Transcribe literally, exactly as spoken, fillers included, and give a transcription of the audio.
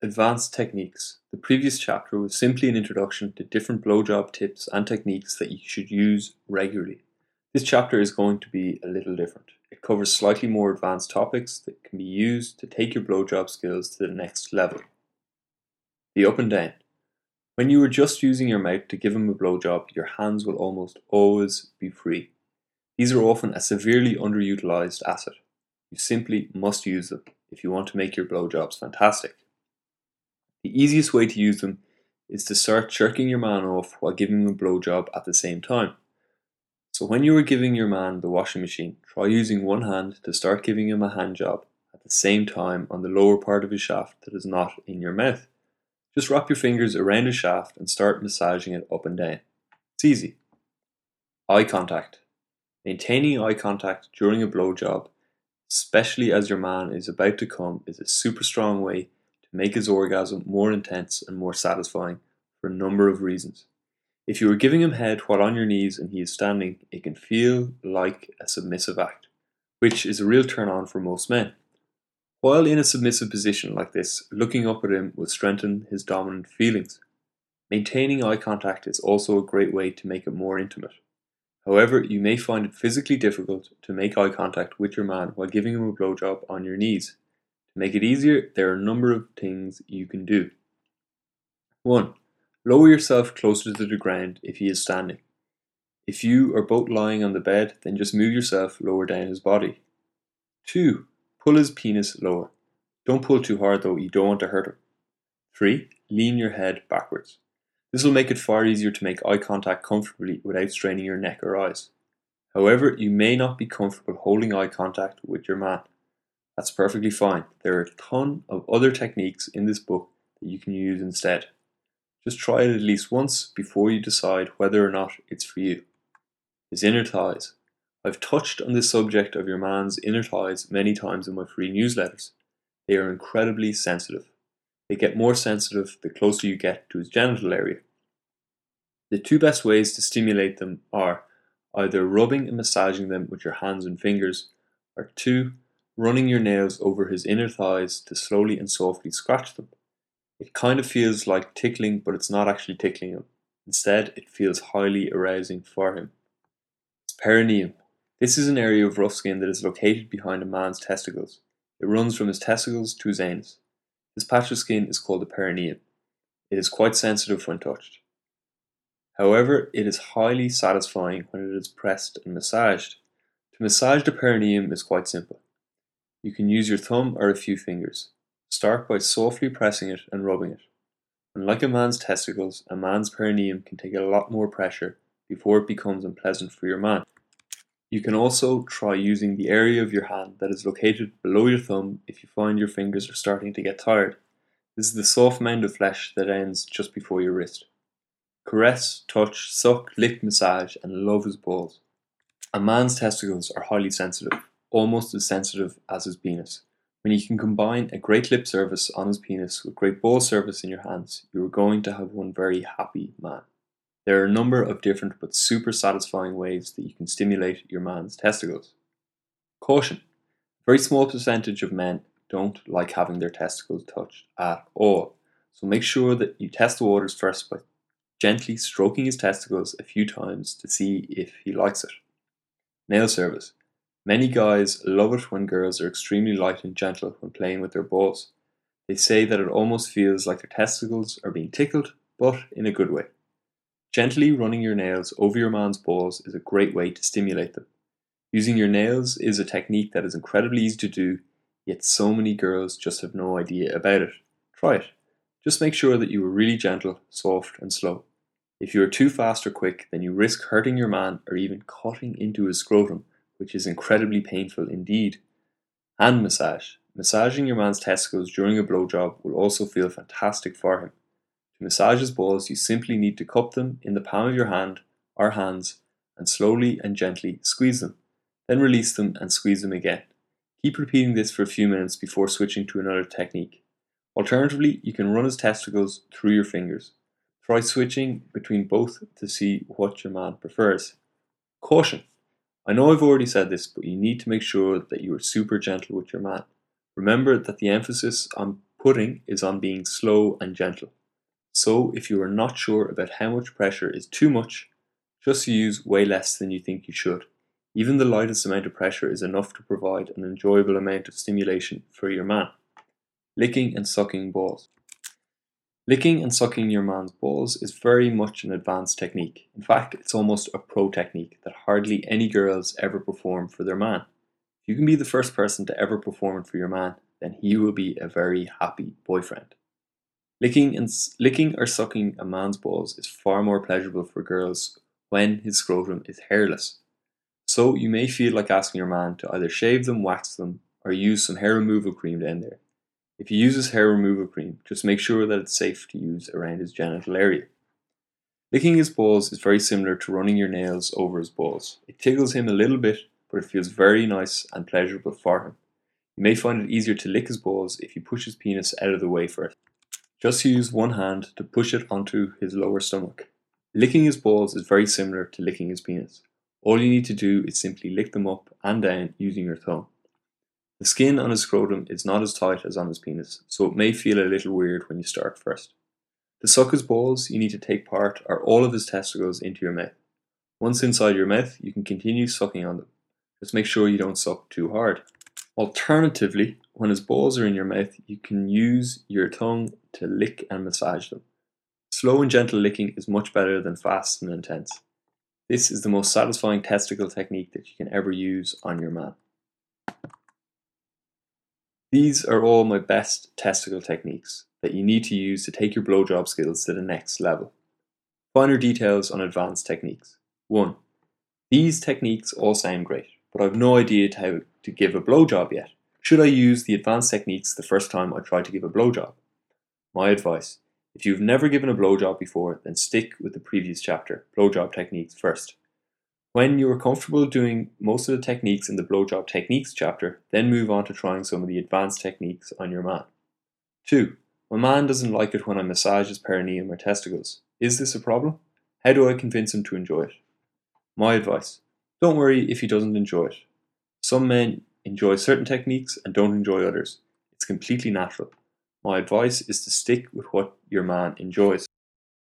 Advanced Techniques. The previous chapter was simply an introduction to different blowjob tips and techniques that you should use regularly. This chapter is going to be a little different. It covers slightly more advanced topics that can be used to take your blowjob skills to the next level. The up and down. When you are just using your mouth to give him a blowjob, your hands will almost always be free. These are often a severely underutilized asset. You simply must use them if you want to make your blowjobs fantastic. The easiest way to use them is to start jerking your man off while giving him a blowjob at the same time. So when you are giving your man the washing machine, try using one hand to start giving him a hand job at the same time on the lower part of his shaft that is not in your mouth. Just wrap your fingers around his shaft and start massaging it up and down. It's easy. Eye contact. Maintaining eye contact during a blowjob, especially as your man is about to come, is a super strong way to make his orgasm more intense and more satisfying for a number of reasons. If you are giving him head while on your knees and he is standing, it can feel like a submissive act, which is a real turn on for most men. While in a submissive position like this, looking up at him will strengthen his dominant feelings. Maintaining eye contact is also a great way to make it more intimate. However, you may find it physically difficult to make eye contact with your man while giving him a blowjob on your knees. To make it easier, there are a number of things you can do. one. Lower yourself closer to the ground if he is standing. If you are both lying on the bed, then just move yourself lower down his body. two. Pull his penis lower. Don't pull too hard though, you don't want to hurt him. three. Lean your head backwards. This will make it far easier to make eye contact comfortably without straining your neck or eyes. However, you may not be comfortable holding eye contact with your man. That's perfectly fine. There are a ton of other techniques in this book that you can use instead. Just try it at least once before you decide whether or not it's for you. His inner thighs. I've touched on the subject of your man's inner thighs many times in my free newsletters. They are incredibly sensitive. They get more sensitive the closer you get to his genital area. The two best ways to stimulate them are either rubbing and massaging them with your hands and fingers, or two, running your nails over his inner thighs to slowly and softly scratch them. It kind of feels like tickling, but it's not actually tickling him. Instead, it feels highly arousing for him. His perineum. This is an area of rough skin that is located behind a man's testicles. It runs from his testicles to his anus. This patch of skin is called the perineum. It is quite sensitive when touched. However, it is highly satisfying when it is pressed and massaged. To massage the perineum is quite simple. You can use your thumb or a few fingers. Start by softly pressing it and rubbing it. Unlike a man's testicles, a man's perineum can take a lot more pressure before it becomes unpleasant for your man. You can also try using the area of your hand that is located below your thumb if you find your fingers are starting to get tired. This is the soft mound of flesh that ends just before your wrist. Caress, touch, suck, lick, massage, and love his balls. A man's testicles are highly sensitive, almost as sensitive as his penis. When you can combine a great lip service on his penis with great ball service in your hands, you are going to have one very happy man. There are a number of different but super satisfying ways that you can stimulate your man's testicles. Caution. A very small percentage of men don't like having their testicles touched at all, so make sure that you test the waters first by gently stroking his testicles a few times to see if he likes it. Nail service. Many guys love it when girls are extremely light and gentle when playing with their balls. They say that it almost feels like their testicles are being tickled, but in a good way. Gently running your nails over your man's balls is a great way to stimulate them. Using your nails is a technique that is incredibly easy to do, yet so many girls just have no idea about it. Try it. Just make sure that you are really gentle, soft, and slow. If you are too fast or quick, then you risk hurting your man or even cutting into his scrotum, which is incredibly painful indeed. Hand massage. Massaging your man's testicles during a blowjob will also feel fantastic for him. To massage his balls, you simply need to cup them in the palm of your hand or hands and slowly and gently squeeze them. Then release them and squeeze them again. Keep repeating this for a few minutes before switching to another technique. Alternatively, you can run his testicles through your fingers. Try switching between both to see what your man prefers. Caution. I know I've already said this, but you need to make sure that you are super gentle with your man. Remember that the emphasis on pudding is on being slow and gentle. So if you are not sure about how much pressure is too much, just use way less than you think you should. Even the lightest amount of pressure is enough to provide an enjoyable amount of stimulation for your man. Licking and sucking balls. Licking and sucking your man's balls is very much an advanced technique. In fact, it's almost a pro technique that hardly any girls ever perform for their man. If you can be the first person to ever perform it for your man, then he will be a very happy boyfriend. Licking, and, licking or sucking a man's balls is far more pleasurable for girls when his scrotum is hairless. So you may feel like asking your man to either shave them, wax them, or use some hair removal cream down there. If he uses hair removal cream, just make sure that it's safe to use around his genital area. Licking his balls is very similar to running your nails over his balls. It tickles him a little bit, but it feels very nice and pleasurable for him. You may find it easier to lick his balls if you push his penis out of the way first. Just use one hand to push it onto his lower stomach. Licking his balls is very similar to licking his penis. All you need to do is simply lick them up and down using your thumb. The skin on his scrotum is not as tight as on his penis, so it may feel a little weird when you start first. To suck his balls, you need to take part or all of his testicles into your mouth. Once inside your mouth, you can continue sucking on them. Just make sure you don't suck too hard. Alternatively, when his balls are in your mouth, you can use your tongue to lick and massage them. Slow and gentle licking is much better than fast and intense. This is the most satisfying testicle technique that you can ever use on your man. These are all my best testicle techniques that you need to use to take your blowjob skills to the next level. Finer details on advanced techniques. one. These techniques all sound great, but I've no idea how to give a blowjob yet. Should I use the advanced techniques the first time I try to give a blowjob? My advice: if you've never given a blowjob before, then stick with the previous chapter, blowjob techniques, first. When you are comfortable doing most of the techniques in the blowjob techniques chapter, then move on to trying some of the advanced techniques on your man. two. My man doesn't like it when I massage his perineum or testicles. Is this a problem? How do I convince him to enjoy it? My advice: don't worry if he doesn't enjoy it. Some men enjoy certain techniques and don't enjoy others. It's completely natural. My advice is to stick with what your man enjoys.